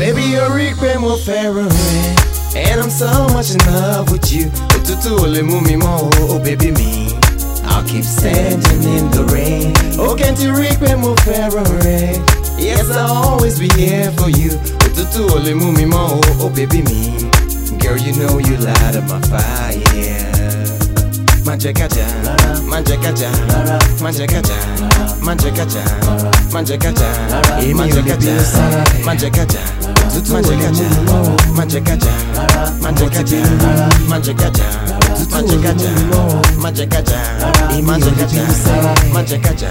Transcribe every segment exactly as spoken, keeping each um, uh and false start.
Baby, you're Rick mo fẹ́ràn rẹ, and I'm so much in love with you. Òtútù ò lè mú mi mọ́, oh baby me. I'll keep standing in the rain. Oh, can't you Rick mo fẹ́ràn rẹ? Yes, I'll always be here for you. Òtútù ò lè mú mi mọ́, oh baby me. Girl, you know you light up my fire. Manjekaja, manjekaja, manjekaja, manjekaja, manjekaja, manjekaja, manjekaja, manjekaja, manjekaja, manjekaja, manjekaja, manjekaja, manjekaja, manjekaja, manjekaja.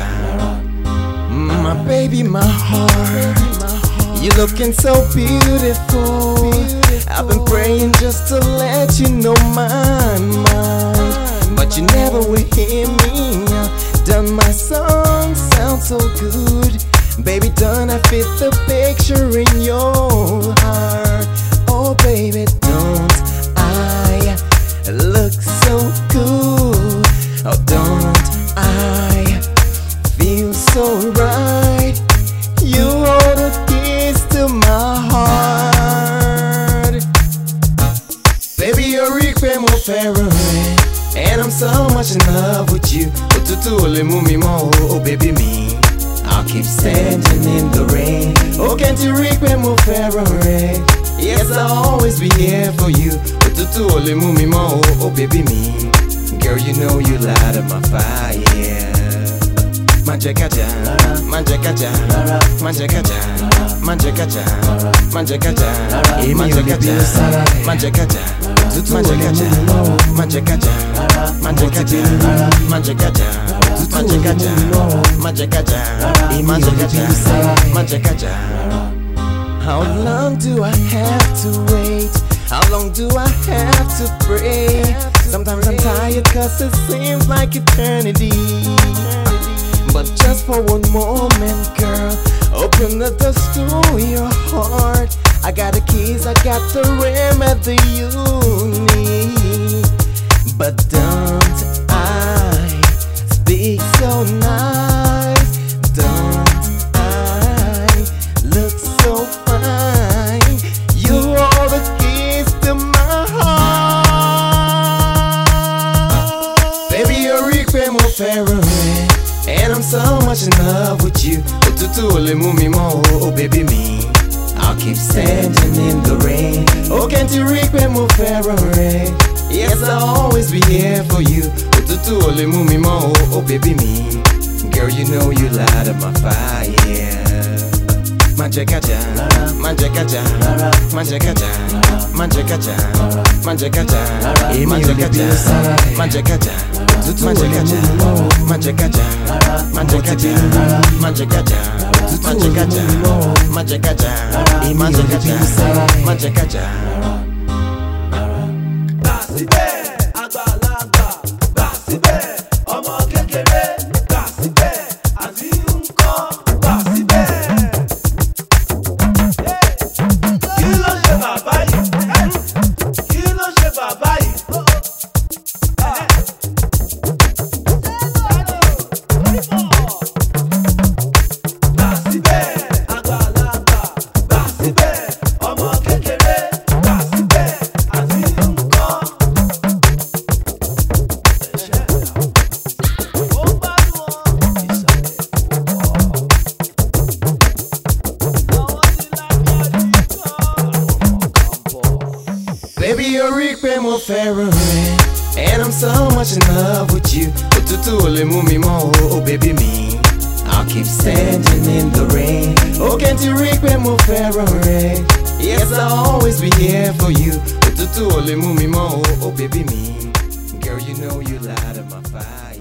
My baby, my heart, you looking so beautiful. I've been praying just to let you know my mind, but you never will hear me. Done my song sound so good, baby, done I fit the picture in your heart. Oh baby, don't I look so good? Oh, don't I feel so right? You hold the keys to my heart. Baby, you're Rick mo fẹ́ràn rẹ, and I'm so much in love with you. Òtútù ò lè mú mi mọ́, oh baby me. I'll keep standing in the rain. Oh, can't you Rick mo fẹ́ràn rẹ? Yes, I'll always be here for you. Òtútù ò lè mú mi mọ́, oh baby me. Girl, you know you light up my fire. Manjekaja, manjekaja, manjekaja, manjekaja, manjekaja, manjekaja, manjekaja, manjekaja, manjekaja, manjekaja, manjekaja, manjekaja, manjekaja, manjekaja, manjekaja. How long do I have to wait? How long do I have to pray? Sometimes I'm tired cause it seems like eternity. But just for one moment, girl, open the doors to your heart. I got the keys, I got the remedy you need. But don't I speak so nice? Don't I look so fine? You are the keys to my heart. Baby, you're Rick mo fẹ́ràn rẹ, and I'm so much in love with you. Òtútù ò lè mú mi mọ́, oh baby me. I'll keep standing in the rain. Oh, can't you Rick mo fẹ́ràn rẹ? Yes, I'll always be here for you. Òtútù ò lè mú mi mọ́, oh baby me. Girl, you know you light up my fire. Manjekaja, manjekaja, manjekaja, manjekaja, manjekaja, manjekaja, manjekaja, manjekaja, manjekaja, manjekaja, manjekaja, manjekaja, manjekaja, manjekaja. Gbà síbẹ̀, àgbàlagbà, gbà síbẹ̀, ọmọ kékeré, gbà síbẹ̀, àti nǹkan, gbà síbẹ̀. Kí ló ṣe bàbá yìí? Kí ló ṣe bàbá yìí? Gbà síbẹ̀, àgbàlagbà, gbà síbẹ̀, ọmọ kékeré, gbà síbẹ̀, àti nǹkan. Ó gbádùn ọ. Baby, you're Rick mo fẹ́ràn rẹ, and I'm so much in love with you. Òtútù ò lè mú mi mọ́, oh baby me. I'll keep standing in the rain. Oh, can't you Rick mo fẹ́ràn rẹ? Yes, I'll always be here for you. Òtútù ò lè mú mi mọ́, oh baby me. Girl, you know you light up my fire.